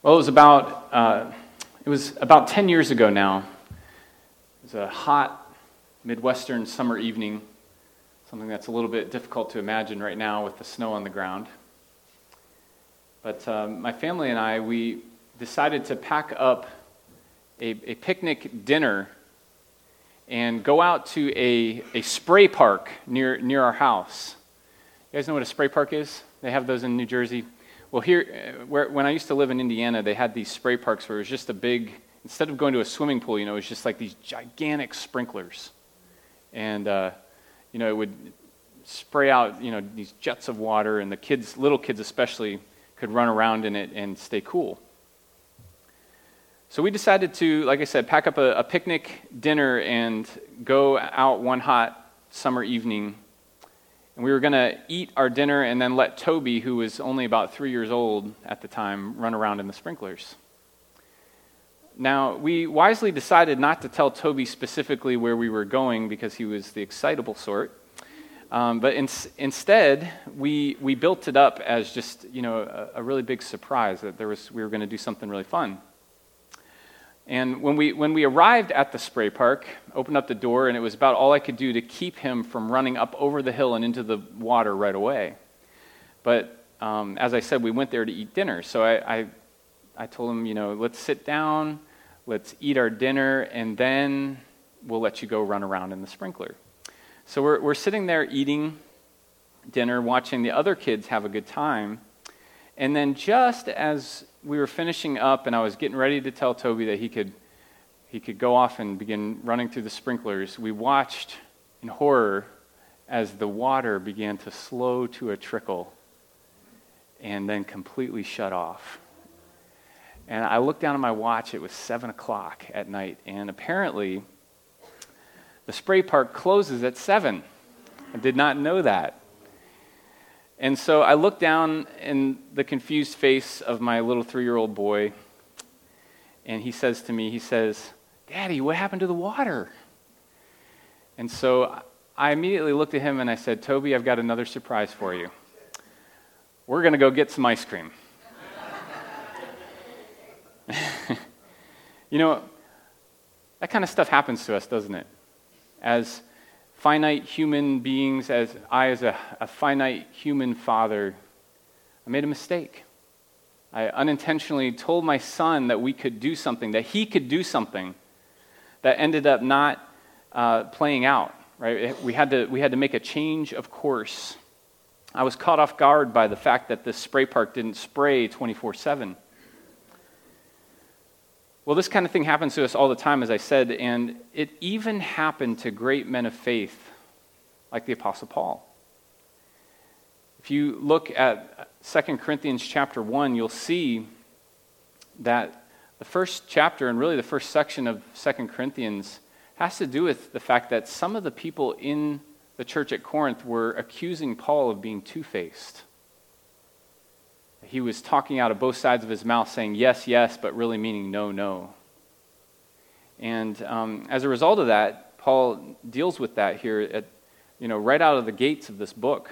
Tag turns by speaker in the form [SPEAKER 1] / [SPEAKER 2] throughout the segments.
[SPEAKER 1] Well, it was about 10 years ago now. It was a hot Midwestern summer evening, something that's a little bit difficult to imagine right now with the snow on the ground. But my family and I, we decided to pack up a picnic dinner and go out to a spray park near our house. You guys know what a spray park is? They have those in New Jersey. Well, when I used to live in Indiana, they had these spray parks where it was just a big, instead of going to a swimming pool, it was just like these gigantic sprinklers. And, it would spray out, these jets of water, and the kids, little kids especially, could run around in it and stay cool. So we decided to, like I said, pack up a picnic dinner and go out one hot summer evening. And we were going to eat our dinner and then let Toby, who was only about 3 years old at the time, run around in the sprinklers. Now, we wisely decided not to tell Toby specifically where we were going because he was the excitable sort. But instead, we built it up as just, a really big surprise that we were going to do something really fun. And when we arrived at the spray park, opened up the door, and it was about all I could do to keep him from running up over the hill and into the water right away. But as I said, we went there to eat dinner. So I told him, let's sit down, let's eat our dinner, and then we'll let you go run around in the sprinkler. So we're sitting there eating dinner, watching the other kids have a good time. And then just as we were finishing up and I was getting ready to tell Toby that he could go off and begin running through the sprinklers, we watched in horror as the water began to slow to a trickle and then completely shut off. And I looked down at my watch, it was 7 o'clock at night, and apparently the spray park closes at 7. I did not know that. And so I looked down in the confused face of my little 3-year-old boy, and he says to me, "Daddy, what happened to the water?" And so I immediately looked at him and I said, "Toby, I've got another surprise for you. We're going to go get some ice cream." That kind of stuff happens to us, doesn't it? As finite human beings, as a finite human father, I made a mistake. I unintentionally told my son that we could do something, that he could do something that ended up not playing out. Right? We had to make a change of course. I was caught off guard by the fact that this spray park didn't spray 24/7. Well, this kind of thing happens to us all the time, as I said, and it even happened to great men of faith, like the Apostle Paul. If you look at 2 Corinthians chapter 1, you'll see that the first chapter, and really the first section of 2 Corinthians, has to do with the fact that some of the people in the church at Corinth were accusing Paul of being two-faced. He was talking out of both sides of his mouth, saying yes, yes, but really meaning no, no. And as a result of that, Paul deals with that here right out of the gates of this book.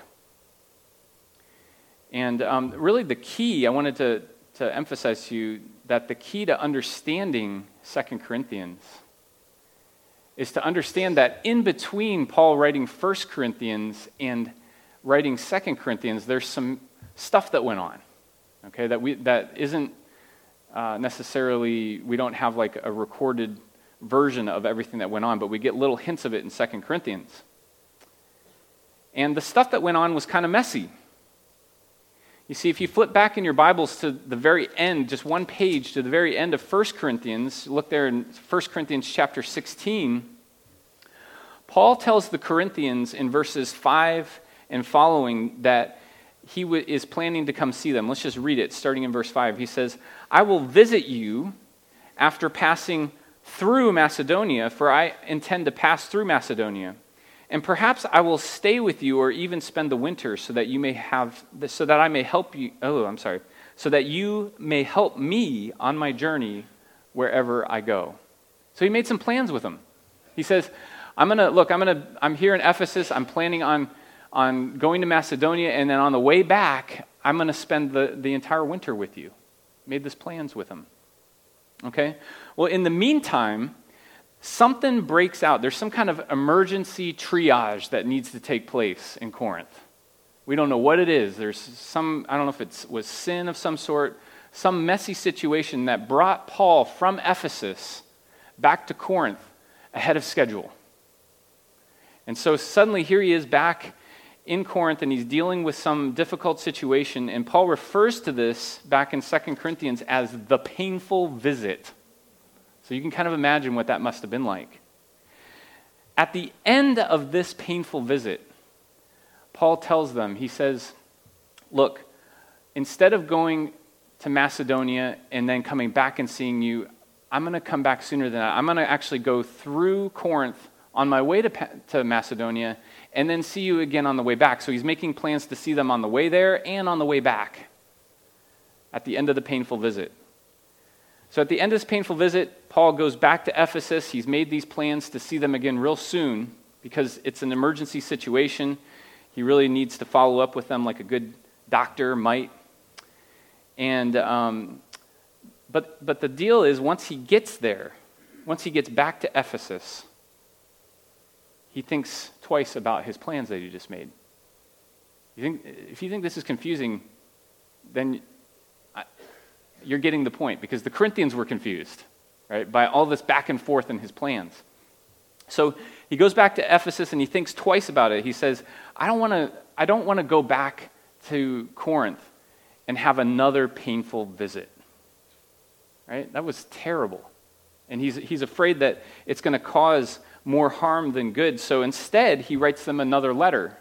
[SPEAKER 1] And really the key, I wanted to emphasize to you that the key to understanding 2 Corinthians is to understand that in between Paul writing 1 Corinthians and writing 2 Corinthians, there's some stuff that went on. Okay, that isn't necessarily, we don't have like a recorded version of everything that went on, but we get little hints of it in 2 Corinthians. And the stuff that went on was kind of messy. You see, if you flip back in your Bibles to the very end, just one page to the very end of 1 Corinthians, look there in 1 Corinthians chapter 16, Paul tells the Corinthians in verses 5 and following that he is planning to come see them. Let's just read it, starting in verse 5. He says, "I will visit you after passing through Macedonia, for I intend to pass through Macedonia. And perhaps I will stay with you or even spend the winter so that you may help me on my journey wherever I go." So he made some plans with them. He says, I'm here in Ephesus, I'm planning on going to Macedonia, and then on the way back, I'm going to spend the entire winter with you. made this plans with them. Okay? Well, in the meantime, something breaks out. There's some kind of emergency triage that needs to take place in Corinth. We don't know what it is. There's some, I don't know if it was sin of some sort, some messy situation that brought Paul from Ephesus back to Corinth ahead of schedule. And so suddenly here he is back in Corinth, and he's dealing with some difficult situation, and Paul refers to this back in 2 Corinthians as the painful visit. So you can kind of imagine what that must have been like. At the end of this painful visit, Paul tells them, he says, look, instead of going to Macedonia and then coming back and seeing you, I'm going to come back sooner than that. I'm going to actually go through Corinth on my way to Macedonia and then see you again on the way back. So he's making plans to see them on the way there and on the way back at the end of the painful visit. So at the end of this painful visit, Paul goes back to Ephesus. He's made these plans to see them again real soon because it's an emergency situation. He really needs to follow up with them like a good doctor might. And but the deal is, once he gets there, once he gets back to Ephesus, he thinks twice about his plans that he just made. If you think this is confusing, then you're getting the point, because the Corinthians were confused, right, by all this back and forth in his plans. So he goes back to Ephesus and he thinks twice about it. He says, I don't want to go back to Corinth and have another painful visit. Right? That was terrible. And he's afraid that it's going to cause more harm than good. So instead, he writes them another letter.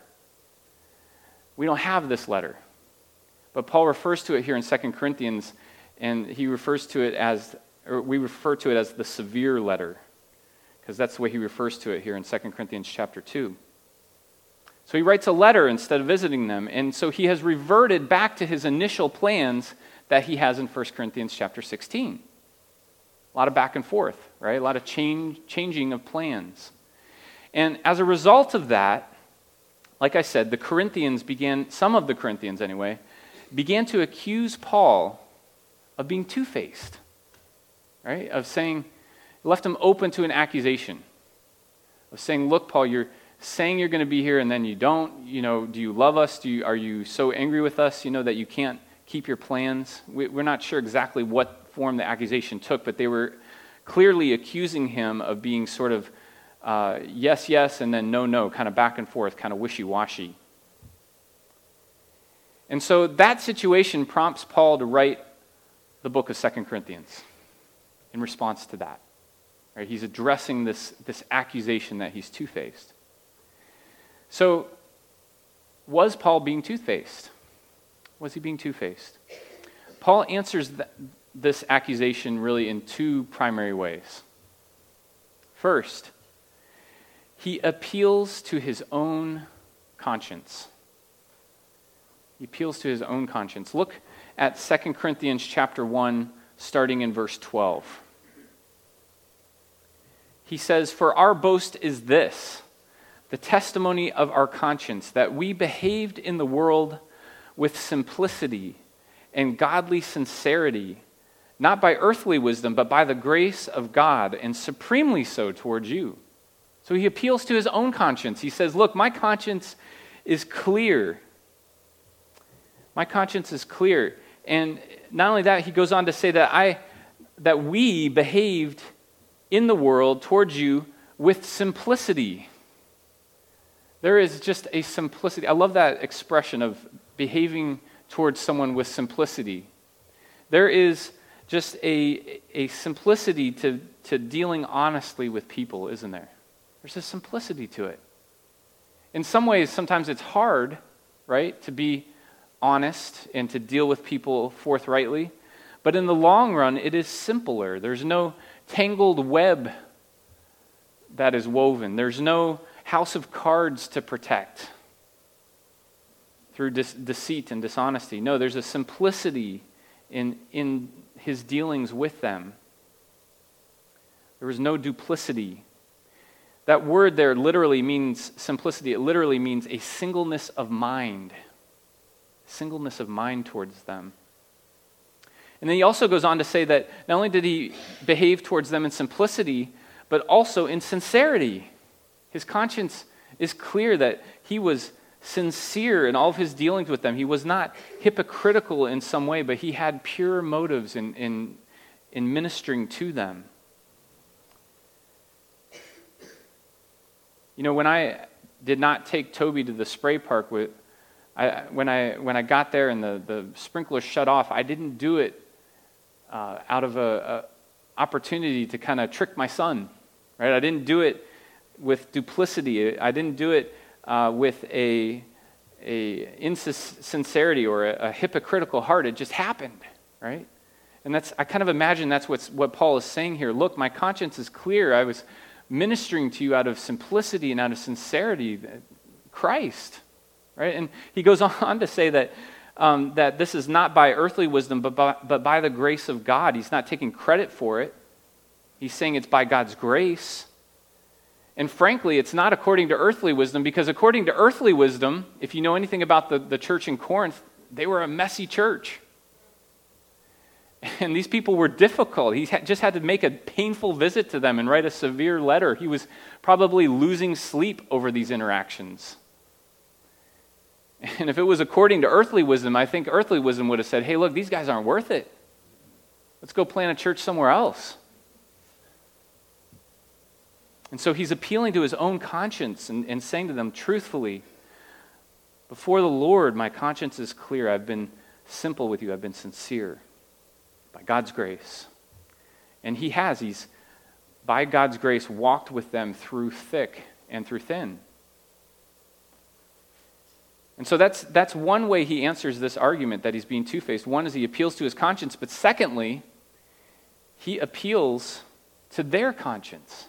[SPEAKER 1] We don't have this letter. But Paul refers to it here in 2 Corinthians, and he refers to it as, or we refer to it as the severe letter, because that's the way he refers to it here in 2 Corinthians chapter 2. So he writes a letter instead of visiting them, and so he has reverted back to his initial plans that he has in 1 Corinthians chapter 16. A lot of back and forth, right? A lot of changing of plans. And as a result of that, like I said, some of the Corinthians anyway, began to accuse Paul of being two-faced, right? Of saying, left him open to an accusation. Of saying, look, Paul, you're saying you're going to be here and then you don't. Do you love us? Are you so angry with us, that you can't keep your plans? We're not sure exactly what form the accusation took, but they were clearly accusing him of being sort of yes, yes, and then no, no, kind of back and forth, kind of wishy-washy. And so that situation prompts Paul to write the book of 2 Corinthians in response to that. Right? He's addressing this accusation that he's two-faced. So, was Paul being two-faced? Was he being two-faced? Paul answers this accusation really in two primary ways. First, he appeals to his own conscience. He appeals to his own conscience. Look at 2 Corinthians chapter 1, starting in verse 12. He says, "For our boast is this, the testimony of our conscience, that we behaved in the world with simplicity and godly sincerity, not by earthly wisdom, but by the grace of God, and supremely so towards you." So he appeals to his own conscience. He says, look, my conscience is clear. My conscience is clear. And not only that, he goes on to say that we behaved in the world towards you with simplicity. There is just a simplicity. I love that expression of behaving towards someone with simplicity. There is just a simplicity to dealing honestly with people, isn't there? There's a simplicity to it. In some ways, sometimes it's hard, right, to be honest and to deal with people forthrightly. But in the long run, it is simpler. There's no tangled web that is woven. There's no house of cards to protect through deceit and dishonesty. No, there's a simplicity in his dealings with them. There was no duplicity. That word there literally means simplicity. It literally means a singleness of mind. Singleness of mind towards them. And then he also goes on to say that not only did he behave towards them in simplicity, but also in sincerity. His conscience is clear that he was sincere in all of his dealings with them. He was not hypocritical in some way, but he had pure motives in ministering to them. You know, when I did not take Toby to the spray park, when I got there and the sprinklers shut off, I didn't do it out of a opportunity to kind of trick my son, right? I didn't do it with duplicity. I didn't do it with a insincerity or a hypocritical heart. It just happened, right? And I kind of imagine that's what Paul is saying here. Look, my conscience is clear. I was ministering to you out of simplicity and out of sincerity, Christ, right? And he goes on to say that that this is not by earthly wisdom, but by the grace of God. He's not taking credit for it. He's saying it's by God's grace. And frankly, it's not according to earthly wisdom, because according to earthly wisdom, if you know anything about the church in Corinth, they were a messy church. And these people were difficult. He just had to make a painful visit to them and write a severe letter. He was probably losing sleep over these interactions. And if it was according to earthly wisdom, I think earthly wisdom would have said, hey, look, these guys aren't worth it. Let's go plant a church somewhere else. And so he's appealing to his own conscience and saying to them truthfully, before the Lord, my conscience is clear. I've been simple with you. I've been sincere by God's grace. And he's, by God's grace, walked with them through thick and through thin. And so that's one way he answers this argument that he's being two-faced. One is he appeals to his conscience, but secondly, he appeals to their conscience.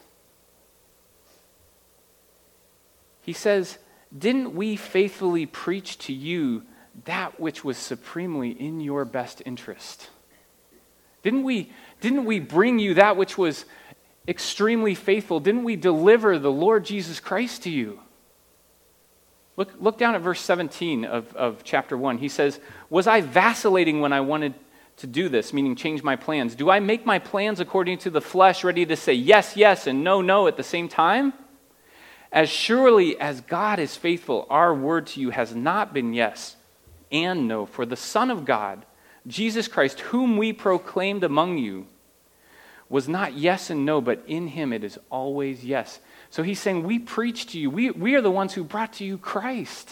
[SPEAKER 1] He says, didn't we faithfully preach to you that which was supremely in your best interest? Didn't we bring you that which was extremely faithful? Didn't we deliver the Lord Jesus Christ to you? Look down at verse 17 of chapter 1. He says, was I vacillating when I wanted to do this, meaning change my plans? Do I make my plans according to the flesh, ready to say yes, yes, and no, no at the same time? As surely as God is faithful, our word to you has not been yes and no. For the Son of God, Jesus Christ, whom we proclaimed among you, was not yes and no, but in him it is always yes. So he's saying, we preach to you. We are the ones who brought to you Christ.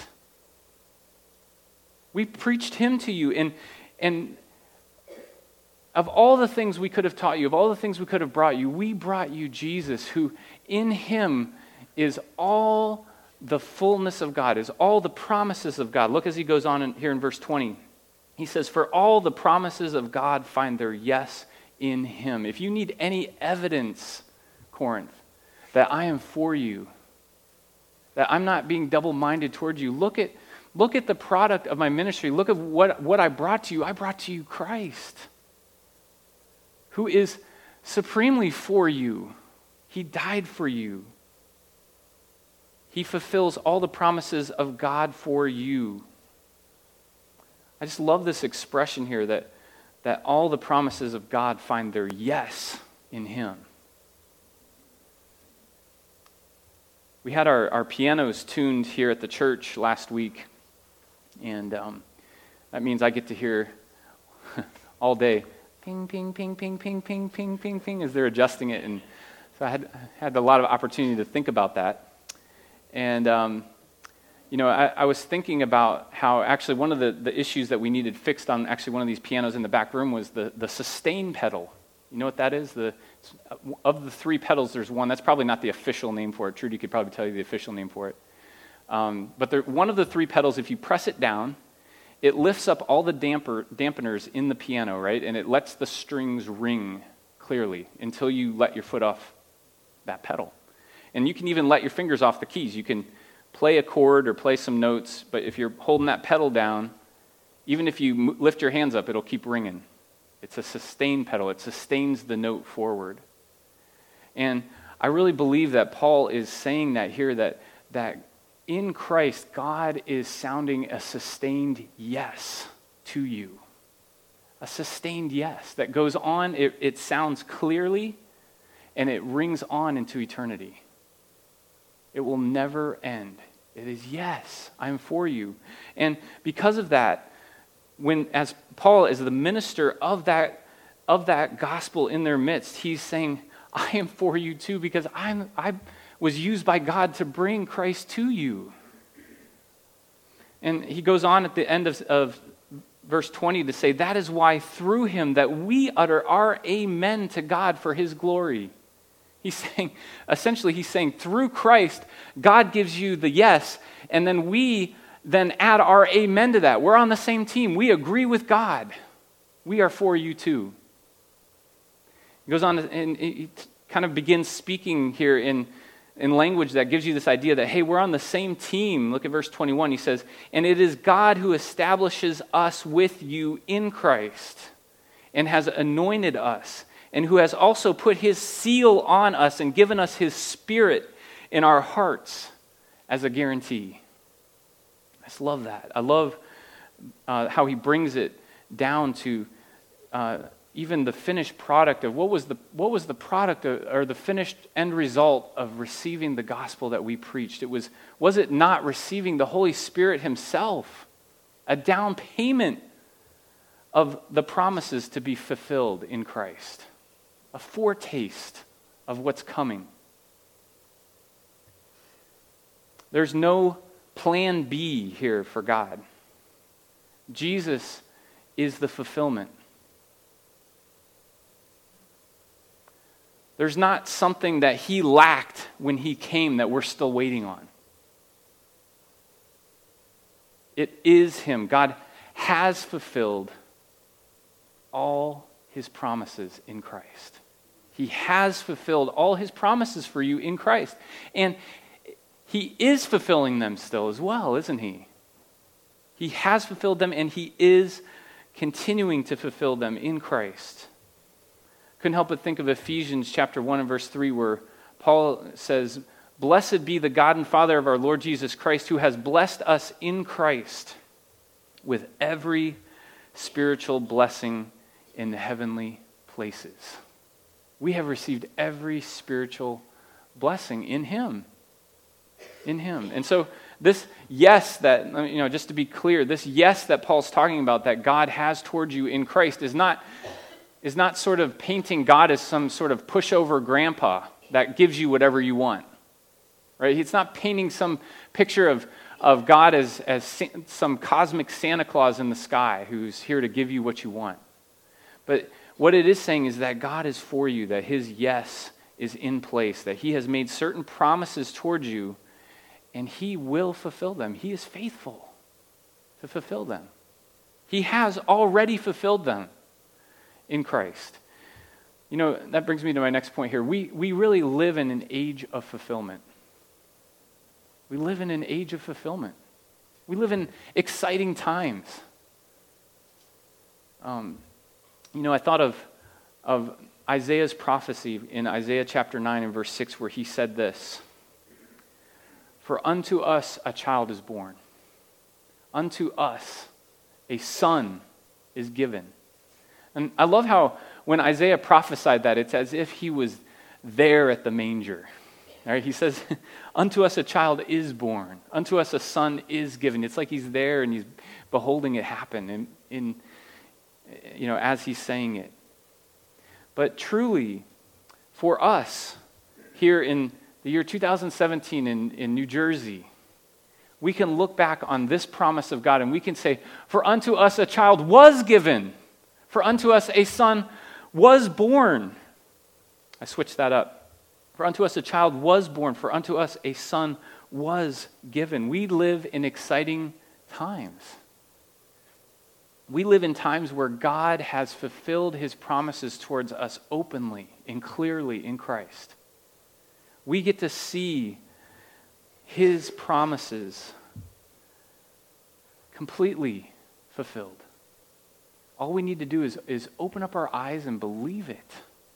[SPEAKER 1] We preached him to you. And of all the things we could have taught you, of all the things we could have brought you, we brought you Jesus, who in him is all the fullness of God, is all the promises of God. Look as he goes on here in verse 20. He says, for all the promises of God find their yes in him. If you need any evidence, Corinth, that I am for you, that I'm not being double-minded towards you, look at the product of my ministry. Look at what I brought to you. I brought to you Christ, who is supremely for you. He died for you. He fulfills all the promises of God for you. I just love this expression here that all the promises of God find their yes in him. We had our pianos tuned here at the church last week, and that means I get to hear all day, ping, ping, ping, ping, ping, ping, ping, ping, ping, as they're adjusting it. And so I had a lot of opportunity to think about that. And, I was thinking about how actually one of the issues that we needed fixed on actually one of these pianos in the back room was the sustain pedal. You know what that is? Of the three pedals, there's one. That's probably not the official name for it. Trudy could probably tell you the official name for it. But one of the three pedals, if you press it down, it lifts up all the dampeners in the piano, right? And it lets the strings ring clearly until you let your foot off that pedal. And you can even let your fingers off the keys. You can play a chord or play some notes, but if you're holding that pedal down, even if you lift your hands up, it'll keep ringing. It's a sustain pedal. It sustains the note forward. And I really believe that Paul is saying that here, that in Christ, God is sounding a sustained yes to you. A sustained yes that goes on, it sounds clearly, and it rings on into eternity. It will never end. It is yes, I am for you. And because of that, as Paul is the minister of that gospel in their midst, he's saying, I am for you too, because I was used by God to bring Christ to you. And he goes on at the end of verse 20 to say, that is why through him that we utter our amen to God for his glory. He's saying, through Christ, God gives you the yes, and then we then add our amen to that. We're on the same team. We agree with God. We are for you too. He goes on and he kind of begins speaking here in language that gives you this idea that, hey, we're on the same team. Look at verse 21. He says, and it is God who establishes us with you in Christ and has anointed us, and who has also put his seal on us and given us his Spirit in our hearts as a guarantee. I just love that. I love how he brings it down to even the finished product of what was the product or the finished end result of receiving the gospel that we preached. Was it not receiving the Holy Spirit himself, a down payment of the promises to be fulfilled in Christ, a foretaste of what's coming. There's no plan B here for God. Jesus is the fulfillment. There's not something that he lacked when he came that we're still waiting on. It is him. God has fulfilled all his promises in Christ. He has fulfilled all his promises for you in Christ. And he is fulfilling them still as well, isn't he? He has fulfilled them, and he is continuing to fulfill them in Christ. Couldn't help but think of Ephesians chapter 1 and verse 3, where Paul says, blessed be the God and Father of our Lord Jesus Christ, who has blessed us in Christ with every spiritual blessing in the heavenly places. We have received every spiritual blessing in him. In him. And so this yes that, just to be clear, this yes that Paul's talking about that God has towards you in Christ is not sort of painting God as some sort of pushover grandpa that gives you whatever you want. Right? It's not painting some picture of God as some cosmic Santa Claus in the sky who's here to give you what you want. But what it is saying is that God is for you, that his yes is in place, that he has made certain promises towards you, and he will fulfill them. He is faithful to fulfill them. He has already fulfilled them in Christ. That brings me to my next point here. We really live in an age of fulfillment. We live in an age of fulfillment. We live in exciting times. I thought of Isaiah's prophecy in Isaiah chapter 9 and verse 6, where he said this, for unto us a child is born. Unto us a son is given. And I love how when Isaiah prophesied that, it's as if he was there at the manger. All right, he says, unto us a child is born. Unto us a son is given. It's like he's there and he's beholding it happen as he's saying it. But truly, for us, here in the year 2017 in New Jersey, we can look back on this promise of God and we can say, for unto us a child was given. For unto us a son was born. I switched that up. For unto us a child was born. For unto us a son was given. We live in exciting times. We live in times where God has fulfilled his promises towards us openly and clearly in Christ. We get to see his promises completely fulfilled. All we need to do is open up our eyes and believe it.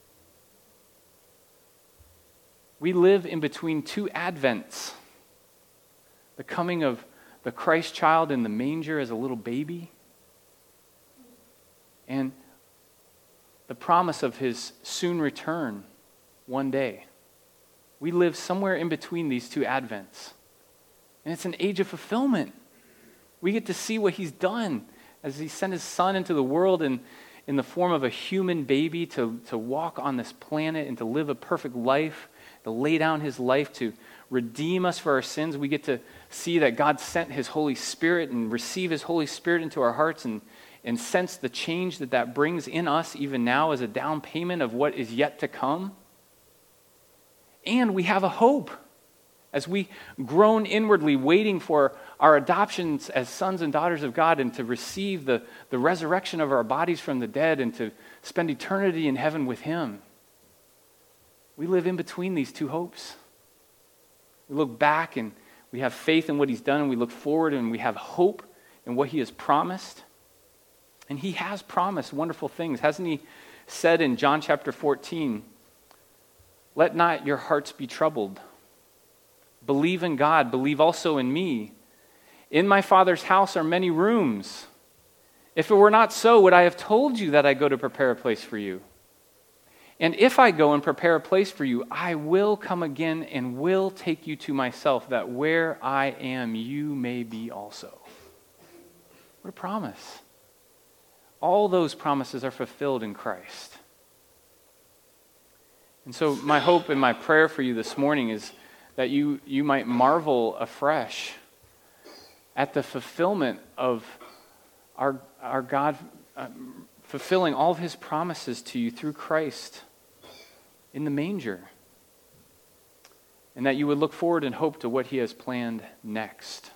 [SPEAKER 1] We live in between two advents. The coming of the Christ child in the manger as a little baby, and the promise of his soon return one day. We live somewhere in between these two Advents. And it's an age of fulfillment. We get to see what he's done as he sent his son into the world in the form of a human baby to walk on this planet and to live a perfect life, to lay down his life to redeem us for our sins. We get to see that God sent his Holy Spirit and receive his Holy Spirit into our hearts and sense the change that brings in us even now as a down payment of what is yet to come. And we have a hope as we groan inwardly, waiting for our adoptions as sons and daughters of God and to receive the resurrection of our bodies from the dead and to spend eternity in heaven with him. We live in between these two hopes. We look back and we have faith in what he's done, and we look forward and we have hope in what he has promised. And he has promised wonderful things. Hasn't he said in John chapter 14, "Let not your hearts be troubled. Believe in God, believe also in me. In my Father's house are many rooms. If it were not so, would I have told you that I go to prepare a place for you? And if I go and prepare a place for you, I will come again and will take you to myself, that where I am, you may be also." What a promise. All those promises are fulfilled in Christ. And so my hope and my prayer for you this morning is that you might marvel afresh at the fulfillment of our God fulfilling all of his promises to you through Christ in the manger. And that you would look forward and hope to what he has planned next.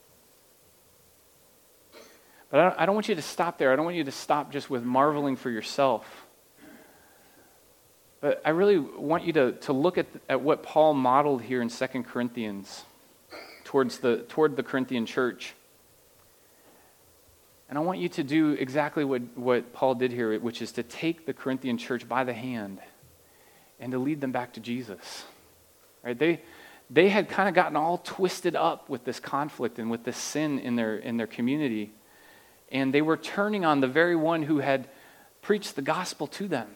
[SPEAKER 1] But I don't want you to stop there. I don't want you to stop just with marveling for yourself. But I really want you to look at what Paul modeled here in 2 Corinthians toward the Corinthian church. And I want you to do exactly what Paul did here, which is to take the Corinthian church by the hand and to lead them back to Jesus. Right? They had kind of gotten all twisted up with this conflict and with this sin in their community. And they were turning on the very one who had preached the gospel to them.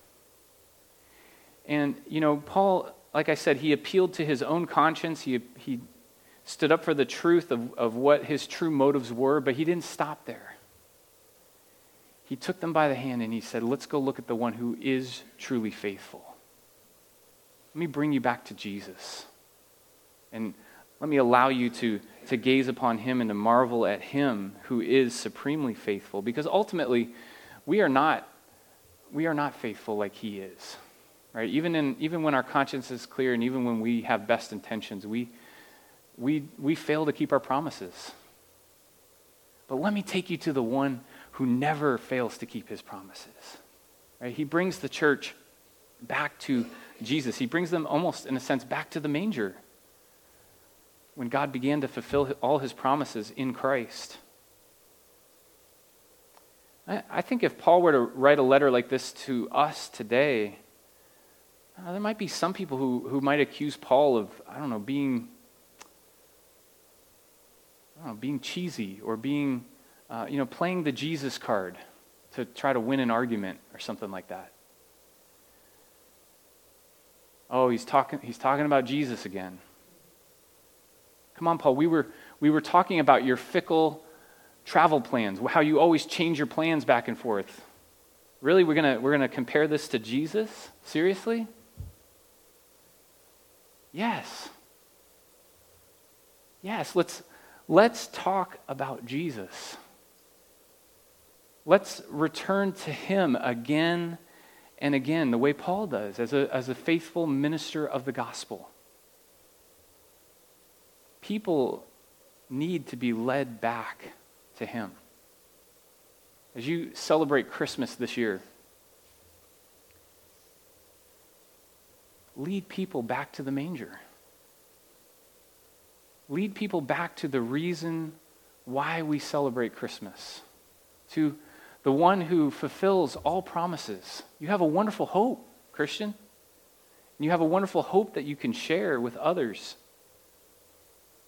[SPEAKER 1] And, Paul, like I said, he appealed to his own conscience. He stood up for the truth of what his true motives were, but he didn't stop there. He took them by the hand and he said, "Let's go look at the one who is truly faithful. Let me bring you back to Jesus. And let me allow you to gaze upon him and to marvel at him who is supremely faithful." Because ultimately, we are not faithful like he is. Right? Even when our conscience is clear and even when we have best intentions, we fail to keep our promises. But let me take you to the one who never fails to keep his promises. Right? He brings the church back to Jesus. He brings them almost, in a sense, back to the manger when God began to fulfill all his promises in Christ. I think if Paul were to write a letter like this to us today, there might be some people who might accuse Paul of, being cheesy or being, playing the Jesus card to try to win an argument or something like that. Oh, he's talking about Jesus again. Come on, Paul, we were talking about your fickle travel plans, how you always change your plans back and forth. Really, we're gonna compare this to Jesus? Seriously? Yes. Yes, let's talk about Jesus. Let's return to him again and again, the way Paul does, as a faithful minister of the gospel. People need to be led back to him. As you celebrate Christmas this year, lead people back to the manger. Lead people back to the reason why we celebrate Christmas, to the one who fulfills all promises. You have a wonderful hope, Christian. And you have a wonderful hope that you can share with others.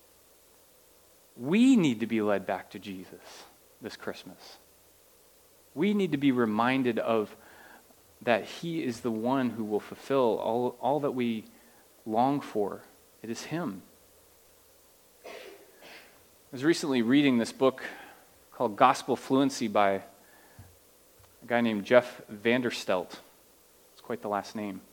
[SPEAKER 1] We need to be led back to Jesus this Christmas. We need to be reminded of that he is the one who will fulfill all that we long for. It is him. I was recently reading this book called Gospel Fluency by a guy named Jeff Vanderstelt. It's quite the last name.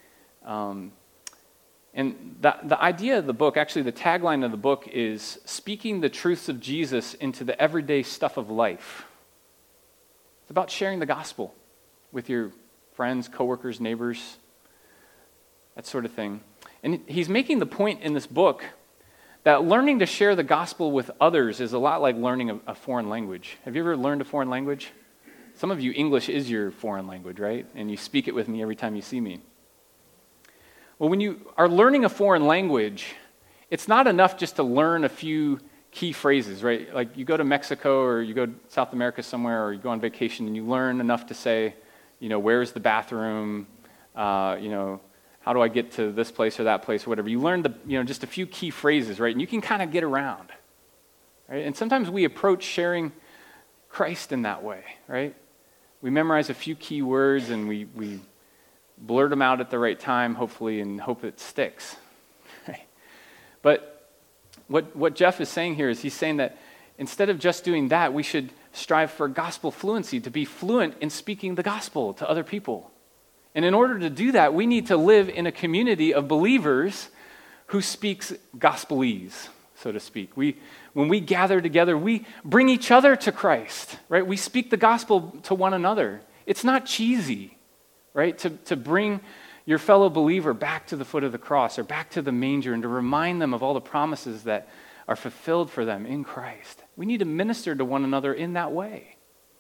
[SPEAKER 1] And the idea of the book, actually the tagline of the book is speaking the truths of Jesus into the everyday stuff of life. It's about sharing the gospel with your friends, coworkers, neighbors, that sort of thing. And he's making the point in this book that learning to share the gospel with others is a lot like learning a foreign language. Have you ever learned a foreign language? Some of you, English is your foreign language, right? And you speak it with me every time you see me. Well, when you are learning a foreign language, it's not enough just to learn a few key phrases, right? Like you go to Mexico or you go to South America somewhere or you go on vacation and you learn enough to say, where's the bathroom? How do I get to this place or that place or whatever? You learn just a few key phrases, right? And you can kind of get around, right? And sometimes we approach sharing Christ in that way, right? We memorize a few key words and we blurt them out at the right time, hopefully, and hope it sticks. Right? But what Jeff is saying here is he's saying that instead of just doing that, we should strive for gospel fluency, to be fluent in speaking the gospel to other people. And in order to do that, we need to live in a community of believers who speaks gospelese, so to speak. When we gather together, we bring each other to Christ, right? We speak the gospel to one another. It's not cheesy, right? To bring your fellow believer back to the foot of the cross or back to the manger and to remind them of all the promises that are fulfilled for them in Christ. We need to minister to one another in that way.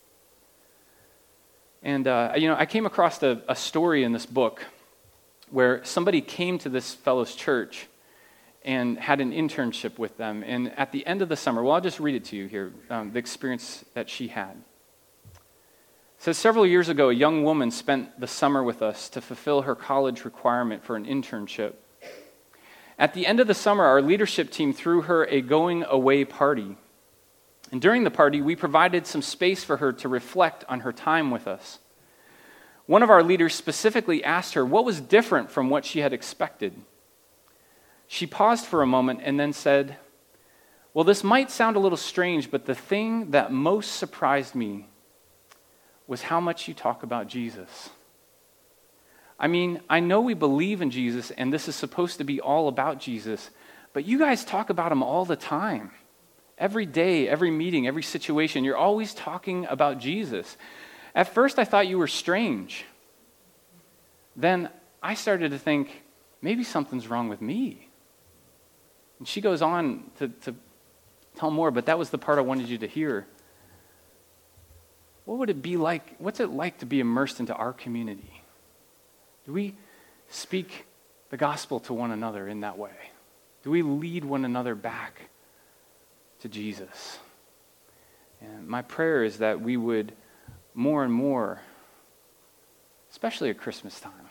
[SPEAKER 1] And, I came across a story in this book where somebody came to this fellow's church and had an internship with them. And at the end of the summer, well, I'll just read it to you here, the experience that she had. It says, several years ago, a young woman spent the summer with us to fulfill her college requirement for an internship. At the end of the summer, our leadership team threw her a going-away party. And during the party, we provided some space for her to reflect on her time with us. One of our leaders specifically asked her what was different from what she had expected. She paused for a moment and then said, "Well, this might sound a little strange, but the thing that most surprised me was how much you talk about Jesus. I mean, I know we believe in Jesus and this is supposed to be all about Jesus, but you guys talk about him all the time. Every day, every meeting, every situation, you're always talking about Jesus. At first, I thought you were strange. Then I started to think, maybe something's wrong with me." And she goes on to tell more, but that was the part I wanted you to hear. What would it be like? What's it like to be immersed into our community? Do we speak the gospel to one another in that way? Do we lead one another back to Jesus? And my prayer is that we would more and more, especially at Christmas time,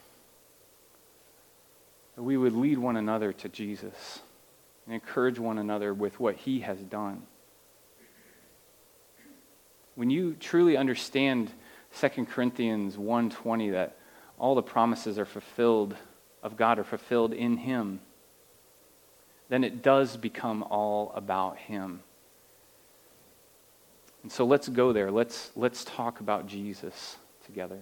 [SPEAKER 1] that we would lead one another to Jesus and encourage one another with what he has done. When you truly understand 2 Corinthians 1:20, that all the promises are fulfilled of God are fulfilled in him, then it does become all about him. And so let's go there. Let's talk about Jesus together.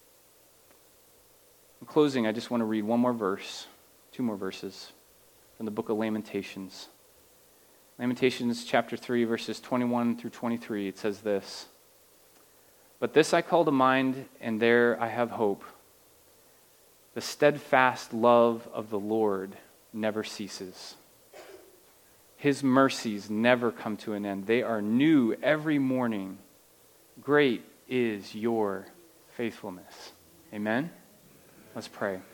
[SPEAKER 1] In closing, I just want to read two more verses from the book of Lamentations. Lamentations chapter 3, verses 21 through 23, it says this: "But this I call to mind, and there I have hope. The steadfast love of the Lord never ceases. His mercies never come to an end. They are new every morning. Great is your faithfulness." Amen? Let's pray.